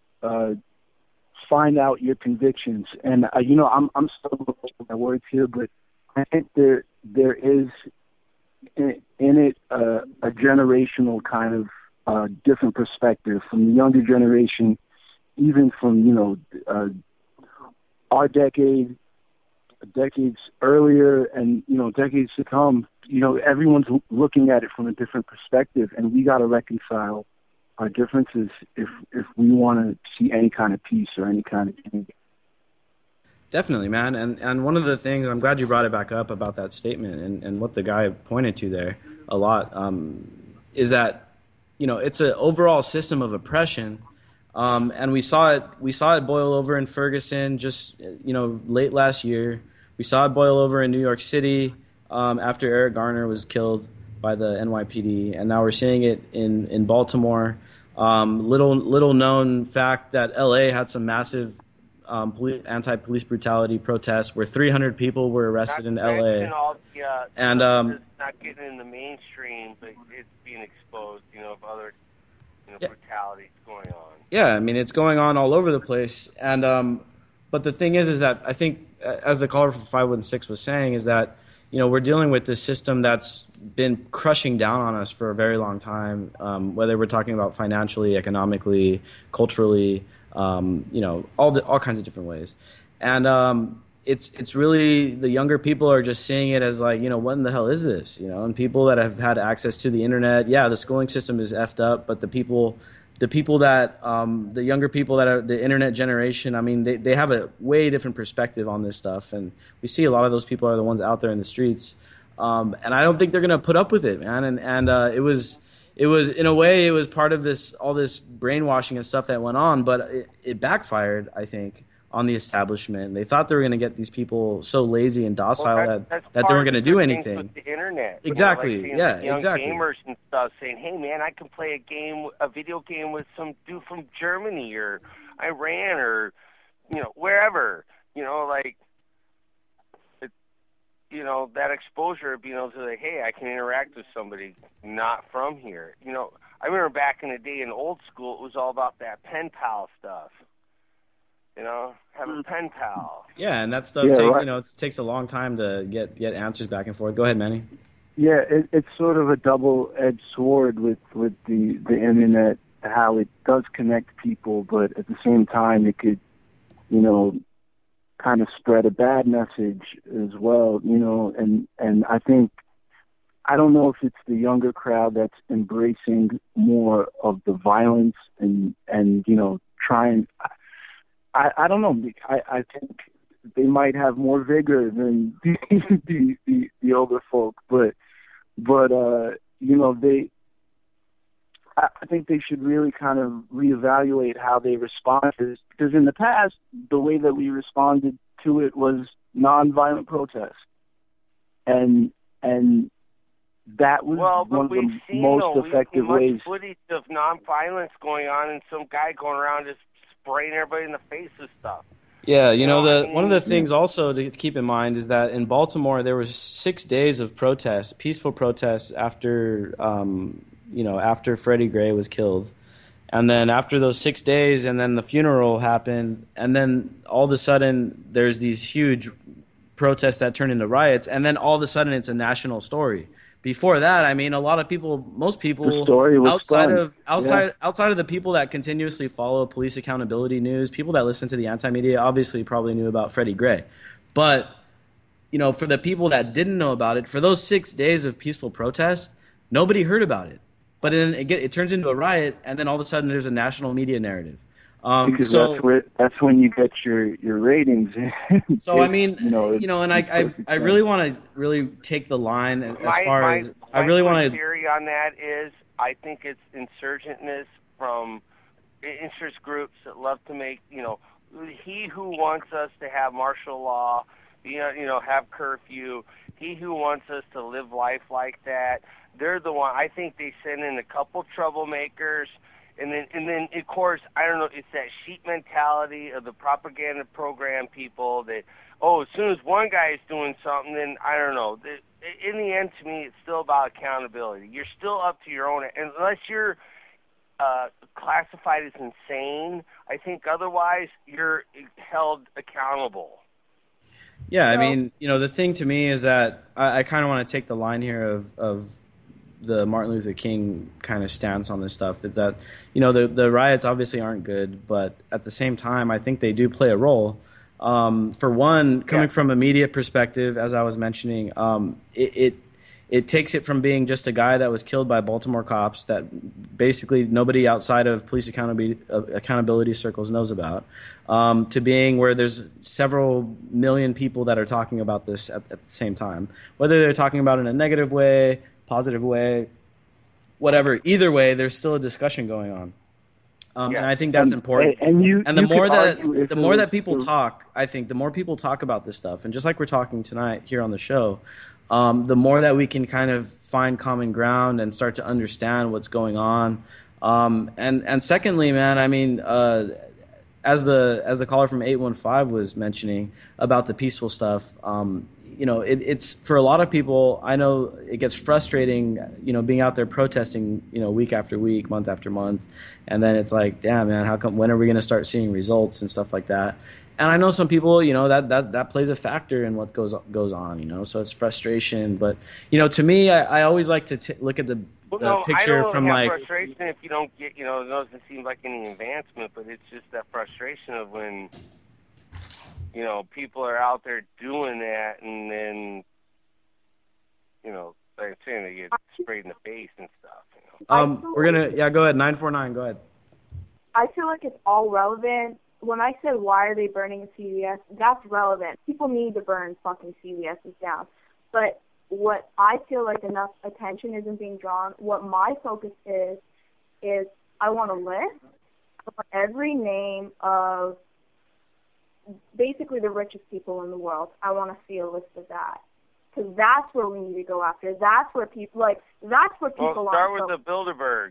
find out your convictions, and you know, I'm still looking at my words here, but I think there is in it a generational kind of different perspective from the younger generation, even from, you know, our decades earlier, and, you know, decades to come. You know, everyone's looking at it from a different perspective, and we got to reconcile our differences if we want to see any kind of peace or any kind of change. Definitely, man. And one of the things, I'm glad you brought it back up about that statement and what the guy pointed to there a lot, is that, you know, it's an overall system of oppression. And we saw it boil over in Ferguson just, you know, late last year. We saw it boil over in New York City after Eric Garner was killed by the NYPD, and now we're seeing it in Baltimore. Little known fact that LA had some massive anti-police brutality protests where 300 people were arrested in LA. And it's not getting in the mainstream, but it's being exposed, you know, of other, you know, brutalities going on. Yeah, I mean, it's going on all over the place. And but the thing is that I think, as the caller from 516 was saying, is that, you know, we're dealing with this system that's been crushing down on us for a very long time, whether we're talking about financially, economically, culturally, you know, all kinds of different ways. And it's really, the younger people are just seeing it as like, you know, what in the hell is this? You know, and people that have had access to the internet, yeah, the schooling system is effed up, but the people that, the younger people that are the internet generation, I mean, they have a way different perspective on this stuff. And we see a lot of those people are the ones out there in the streets. And I don't think they're going to put up with it, man. And it was, in a way, it was part of all this brainwashing and stuff that went on, but it backfired, I think, on the establishment. They thought they were going to get these people so lazy and docile that they weren't going to do anything. With the internet, exactly. You know, like yeah, young exactly. Gamers and stuff saying, "Hey, man, I can play a video game with some dude from Germany or Iran or, you know, wherever." You know, like, you know, that exposure of being able to say, "Hey, I can interact with somebody not from here." You know, I remember back in the day in old school, it was all about that pen pal stuff. You know, have a pen pal. Yeah, and that stuff, you know, it takes a long time to get answers back and forth. Go ahead, Manny. Yeah, it's sort of a double-edged sword with the internet, how it does connect people, but at the same time, it could, you know, kind of spread a bad message as well, you know, and I think, I don't know if it's the younger crowd that's embracing more of the violence and you know, trying. I don't know. I think they might have more vigor than the older folk, but you know, I think they should really kind of reevaluate how they respond to this, because in the past, the way that we responded to it was nonviolent protest, and that was one of the most effective ways. Footage of nonviolence going on, and some guy going around just spraying everybody in the face with stuff. Yeah, you know, one of the things also to keep in mind is that in Baltimore there was 6 days of protests, peaceful protests after after Freddie Gray was killed. And then after those 6 days, and then the funeral happened, and then all of a sudden there's these huge protests that turn into riots, and then all of a sudden it's a national story. Before that, I mean, a lot of people, most people, outside of the people that continuously follow police accountability news, people that listen to the anti-media, obviously probably knew about Freddie Gray. But, you know, for the people that didn't know about it, for those 6 days of peaceful protest, nobody heard about it. But then it turns into a riot, and then all of a sudden there's a national media narrative. Because that's when you get your ratings. So I mean, and I really want to really take the line as far as I really want to. My theory on that is I think it's insurgentness from interest groups that love to make he who wants us to have martial law, have curfew. He who wants us to live life like that. They're the one. I think they send in a couple troublemakers. And then, of course, I don't know, it's that sheep mentality of the propaganda program people that, as soon as one guy is doing something, then I don't know. In the end, to me, it's still about accountability. You're still up to your own, unless you're classified as insane. I think otherwise you're held accountable. Yeah, I mean, the thing to me is that I kind of want to take the line here of the Martin Luther King kind of stance on this stuff. Is that, the riots obviously aren't good, but at the same time, I think they do play a role. For one, coming from a media perspective, as I was mentioning, it takes it from being just a guy that was killed by Baltimore cops that basically nobody outside of police accountability circles knows about, to being where there's several million people that are talking about this at the same time, whether they're talking about it in a negative way, positive way, whatever. Either way, there's still a discussion going on, and I think that's important. The more that people talk, I think the more people talk about this stuff, and just like we're talking tonight here on the show, the more that we can kind of find common ground and start to understand what's going on. And secondly, man, I mean, as the caller from 815 was mentioning about the peaceful stuff. It's for a lot of people, I know it gets frustrating, being out there protesting, week after week, month after month. And then it's like, damn, man, when are we going to start seeing results and stuff like that? And I know some people, that plays a factor in what goes on, so it's frustration. But, to me, I always like to look at the picture from like frustration if you don't get, it doesn't seem like any advancement, but it's just that frustration of when, people are out there doing that, and then, like I'm saying, they get sprayed in the face and stuff. We're gonna, go ahead, 949, go ahead. I feel like it's all relevant. When I said why are they burning a CVS, that's relevant. People need to burn fucking CVS's down. But what I feel like enough attention isn't being drawn, what my focus is I want a list of every name of basically the richest people in the world. I want to see a list of that. Because that's where we need to go after. That's where people, start with the Bilderbergs.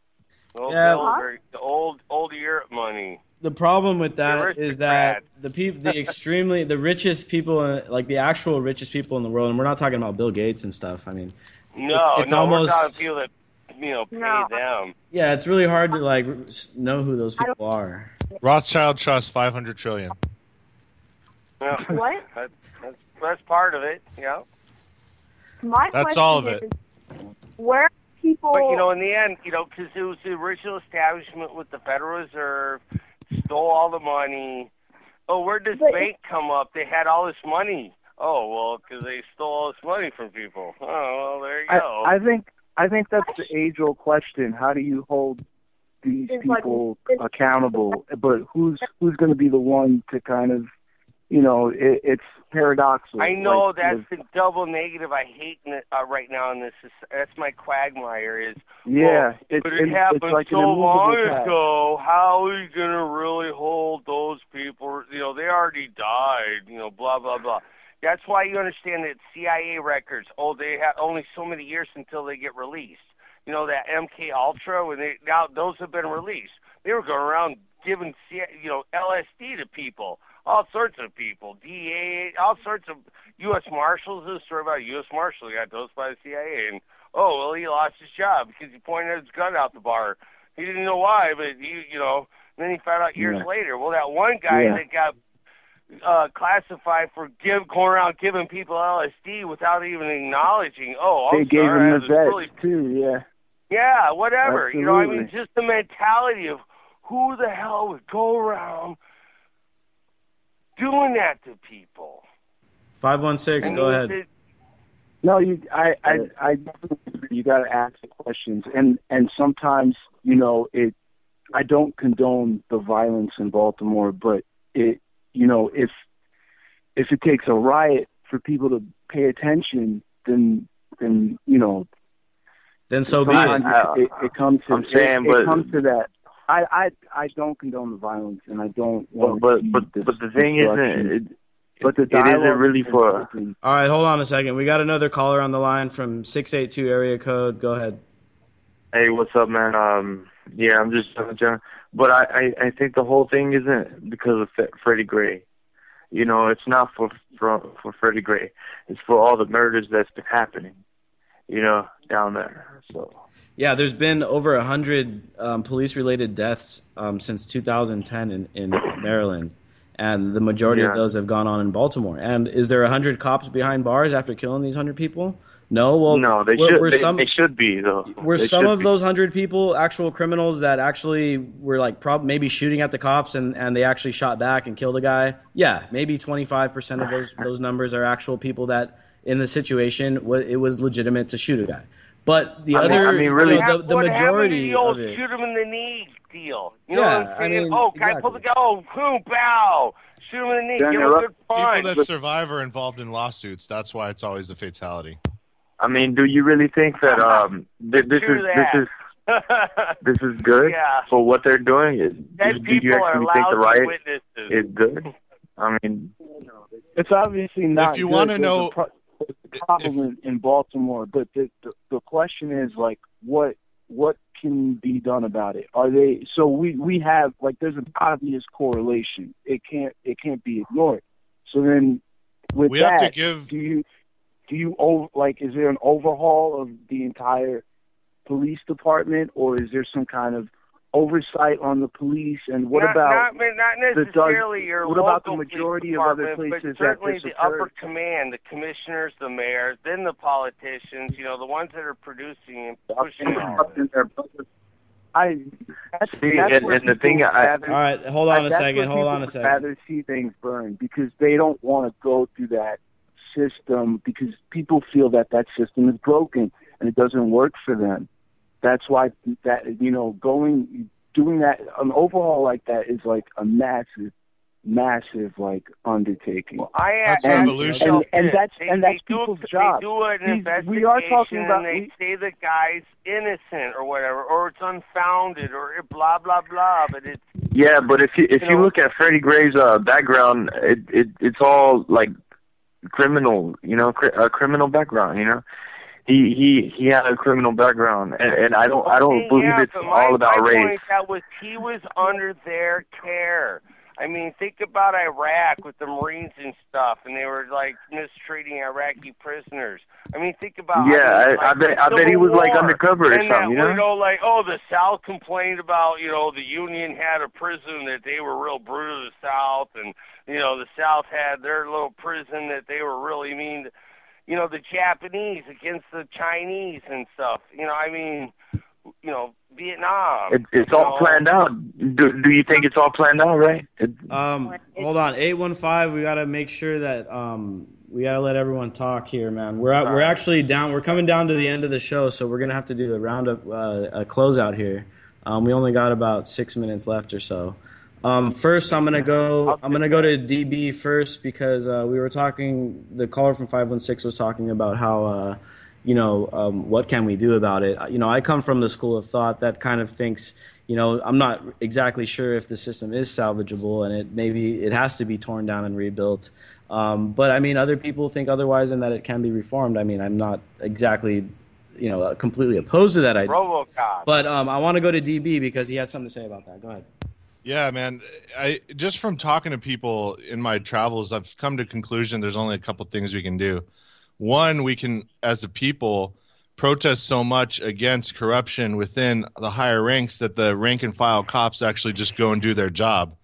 The old Europe money. The problem with that is that the richest people, like the actual richest people in the world, and we're not talking about Bill Gates and stuff. I mean, it's almost, we're talking people that pay them. Yeah, it's really hard to know who those people are. Rothschild Trust, $500 trillion. Well, what? That's part of it. Yeah. That's all of it. Where people? But in the end, because it was the original establishment with the Federal Reserve, stole all the money. Oh, where did this bank come up? They had all this money. Oh, well, because they stole all this money from people. Oh, well, there you go. I think that's the age-old question. How do you hold these people accountable? But who's going to be the one to kind of, it's paradoxical. I know that's the double negative I hate right now in this. That's my quagmire is, it happened like so long ago. How are you going to really hold those people? They already died, blah, blah, blah. That's why you understand that CIA records, they have only so many years until they get released. That MK Ultra, now those have been released. They were going around giving, LSD to people. All sorts of people, DA, all sorts of U.S. Marshals. This is a story about a U.S. Marshal who got dosed by the CIA, and he lost his job because he pointed his gun out the bar. He didn't know why, but then he found out years later. Well, that one guy that got classified for going around giving people LSD without even acknowledging. Oh, they I'm gave sorry, him the vets really... too. Yeah. Yeah, whatever. Absolutely. You know, I mean, just the mentality of who the hell would go around doing that to people. 516, go ahead. No, you got to ask the questions, and sometimes, you know, I don't condone the violence in Baltimore, but it, you know, if it takes a riot for people to pay attention, then you know, then so be it. It comes to it comes to that. I don't condone the violence, and I don't want but the thing isn't but the it isn't really for. All right, hold on a second. We got another caller on the line from 682 area code. Go ahead. Hey, what's up, man? Yeah, I'm just but I think the whole thing isn't because of Freddie Gray. You know, it's not for Freddie Gray. It's for all the murders that's been happening, you know, down there. So. Yeah, there's been over 100 police-related deaths since 2010 in Maryland, and the majority of those have gone on in Baltimore. And is there 100 cops behind bars after killing these 100 people? No. Well, no, they should be though. Were some of those 100 people actual criminals that actually were like maybe shooting at the cops and they actually shot back and killed a guy? Yeah, maybe 25% of those numbers are actual people that in the situation it was legitimate to shoot a guy. But the really, you know, the majority of it. Shoot him in the knee deal. You know what I'm saying? Guy pull the gun, boom, bow. Shoot him in the knee. Give him a good fine. People that survive are involved in lawsuits. That's why it's always a fatality. I mean, do you really think that this is good for what they're doing? Do you actually think the riot is good? I mean, it's obviously not. If you want to know. Problem in Baltimore, but the question is like what can be done about it? Are they so we have like there's an obvious correlation. It can't be ignored. So then with we that, have to give do you like is there an overhaul of the entire police department, or is there some kind of oversight on the police? And what about not necessarily your what local about the majority of other places but certainly that this the upper occurs? command, the commissioners, the mayors, then the politicians, you know, the ones that are producing and pushing all this. That's and the thing, all right, hold on a second. Rather see things burn because they don't want to go through that system because people feel that system is broken and it doesn't work for them. That's why that, you know, doing that, an overhaul like that is like a massive like undertaking. Well, that's revolution. And that's people's job. They do an investigation we are talking about, and they say the guy's innocent or whatever, or it's unfounded or blah blah blah. But it's but if you look at Freddie Gray's background, it's all like criminal, you know, a criminal background, you know. He had a criminal background, and I don't believe it's all about race. He was under their care. I mean, think about Iraq with the Marines and stuff, and they were like mistreating Iraqi prisoners. I mean, think about I bet he was like undercover or something, you know. You know, like the South complained about, you know, the Union had a prison that they were real brutal to the South, and you know the South had their little prison that they were really mean to, you know, the Japanese against the Chinese and stuff. You know, I mean, you know, Vietnam. It's all planned out. Do you think it's all planned out, right? Hold on, 815. We gotta make sure that we gotta let everyone talk here, man. We're actually down. We're coming down to the end of the show, so we're gonna have to do a roundup, a closeout here. We only got about 6 minutes left or so. First, I'm gonna go to DB first because we were talking. The caller from 516 was talking about how what can we do about it? You know, I come from the school of thought that kind of thinks, you know, I'm not exactly sure if the system is salvageable and maybe it has to be torn down and rebuilt. But I mean, other people think otherwise and that it can be reformed. I mean, I'm not exactly, you know, completely opposed to that idea. RoboCop. But I want to go to DB because he had something to say about that. Go ahead. Yeah, man. I just from talking to people in my travels, I've come to the conclusion there's only a couple things we can do. One, we can, as a people, protest so much against corruption within the higher ranks that the rank and file cops actually just go and do their job.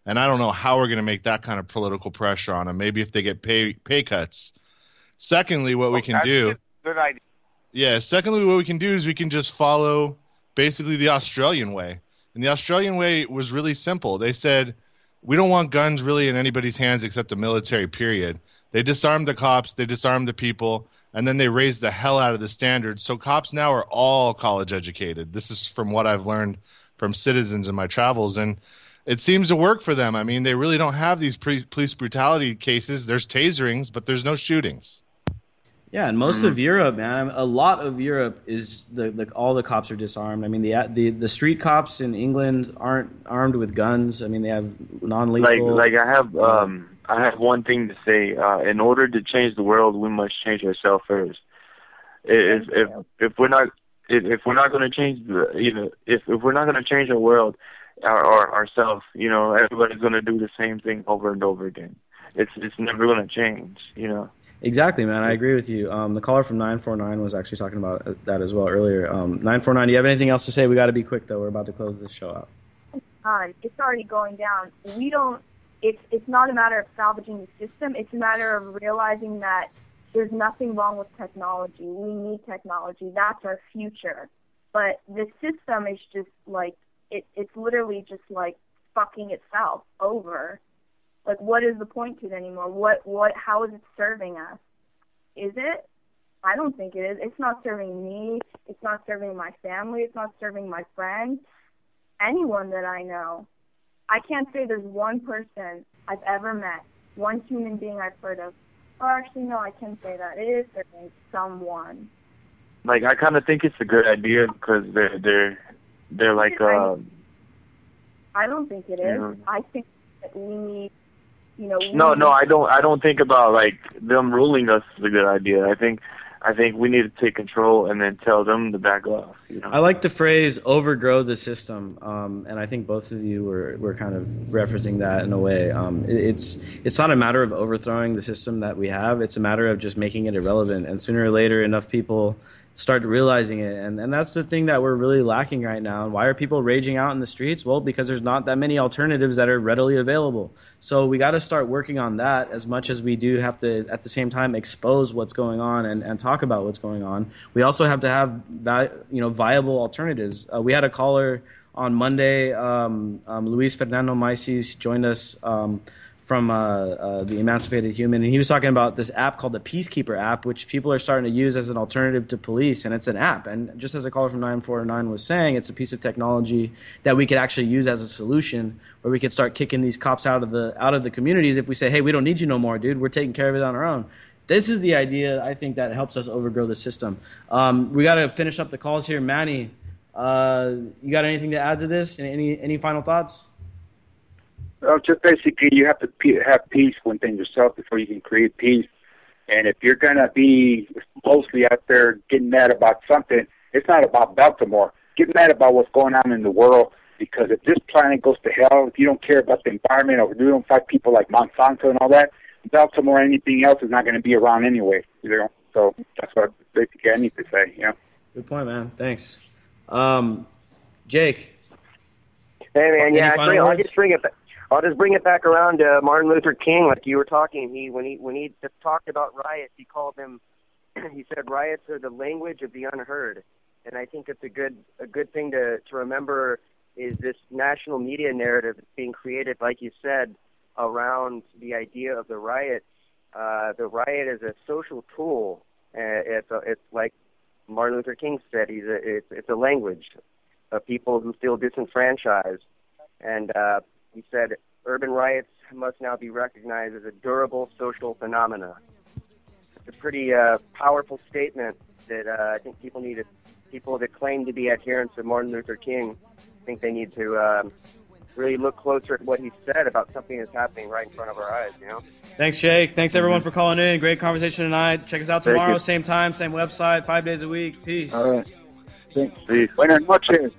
And I don't know how we're going to make that kind of political pressure on them. Maybe if they get pay cuts. Secondly, what we can do. Good idea. Yeah. Secondly, what we can do is we can just follow basically the Australian way. And the Australian way was really simple. They said, we don't want guns really in anybody's hands except the military, period. They disarmed the cops. They disarmed the people. And then they raised the hell out of the standards. So cops now are all college educated. This is from what I've learned from citizens in my travels. And it seems to work for them. I mean, they really don't have these police brutality cases. There's taserings, but there's no shootings. Yeah, and most of Europe, man, a lot of Europe is all the cops are disarmed. I mean, the street cops in England aren't armed with guns. I mean, they have non-lethal. Like I have one thing to say. In order to change the world, we must change ourselves first. If we're not going to change if we're not going to change our world, ourselves, everybody's going to do the same thing over and over again. It's never going to change, Exactly, man. I agree with you. The caller from 949 was actually talking about that as well earlier. 949, do you have anything else to say? We got to be quick, though. We're about to close this show out. It's already going down. It's not a matter of salvaging the system. It's a matter of realizing that there's nothing wrong with technology. We need technology. That's our future. But the system is just like, it's literally just like fucking itself over. Like, what is the point to it anymore? How is it serving us? Is it? I don't think it is. It's not serving me. It's not serving my family. It's not serving my friends. Anyone that I know. I can't say there's one person I've ever met, one human being I've heard of. Oh, actually, no, I can't say that. It is serving someone. Like, I kind of think it's a good idea because they're like. I don't think it is. I think that we need. No, I don't think about like them ruling us is a good idea. I think we need to take control and then tell them to back off. I like the phrase "overgrow the system," and I think both of you were kind of referencing that in a way. It's not a matter of overthrowing the system that we have. It's a matter of just making it irrelevant. And sooner or later, enough people start realizing it. And that's the thing that we're really lacking right now. And why are people raging out in the streets? Well, because there's not that many alternatives that are readily available. So we got to start working on that as much as we do have to, at the same time, expose what's going on and talk about what's going on. We also have to have viable alternatives. We had a caller on Monday, Luis Fernando Maisis, joined us from the Emancipated Human, and he was talking about this app called the Peacekeeper app, which people are starting to use as an alternative to police, and it's an app. And just as a caller from 949 was saying, it's a piece of technology that we could actually use as a solution, where we could start kicking these cops out of the communities if we say, hey, we don't need you no more, dude. We're taking care of it on our own. This is the idea, I think, that helps us overgrow the system. We got to finish up the calls here. Manny, you got anything to add to this? Any final thoughts? Well, just basically, you have to have peace within yourself before you can create peace. And if you're going to be mostly out there getting mad about something, it's not about Baltimore. Get mad about what's going on in the world, because if this planet goes to hell, if you don't care about the environment or you don't fight people like Monsanto and all that, Baltimore or anything else is not going to be around anyway. So that's what basically I need to say. Good point, man. Thanks. Jake. Hey, man. Yeah, I'll just bring it back around to Martin Luther King, like you were talking. When he talked about riots, he called them. He said riots are the language of the unheard, and I think it's a good thing to remember is this national media narrative that's being created, like you said, around the idea of the riot. The riot is a social tool. It's like Martin Luther King said. It's a language of people who feel disenfranchised, and he said urban riots must now be recognized as a durable social phenomena. It's a pretty powerful statement that I think people that claim to be adherents of Martin Luther King, I think they need to really look closer at what he said about something that's happening right in front of our eyes. Thanks, Jake. Thanks, everyone, for calling in. Great conversation tonight. Check us out tomorrow, same time, same website, 5 days a week. Peace. All right. Thanks. Peace. Buenas noches.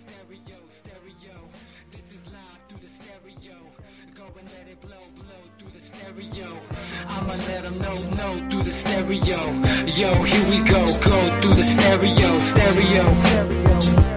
I'ma let them know through the stereo. Yo, here we go through the stereo.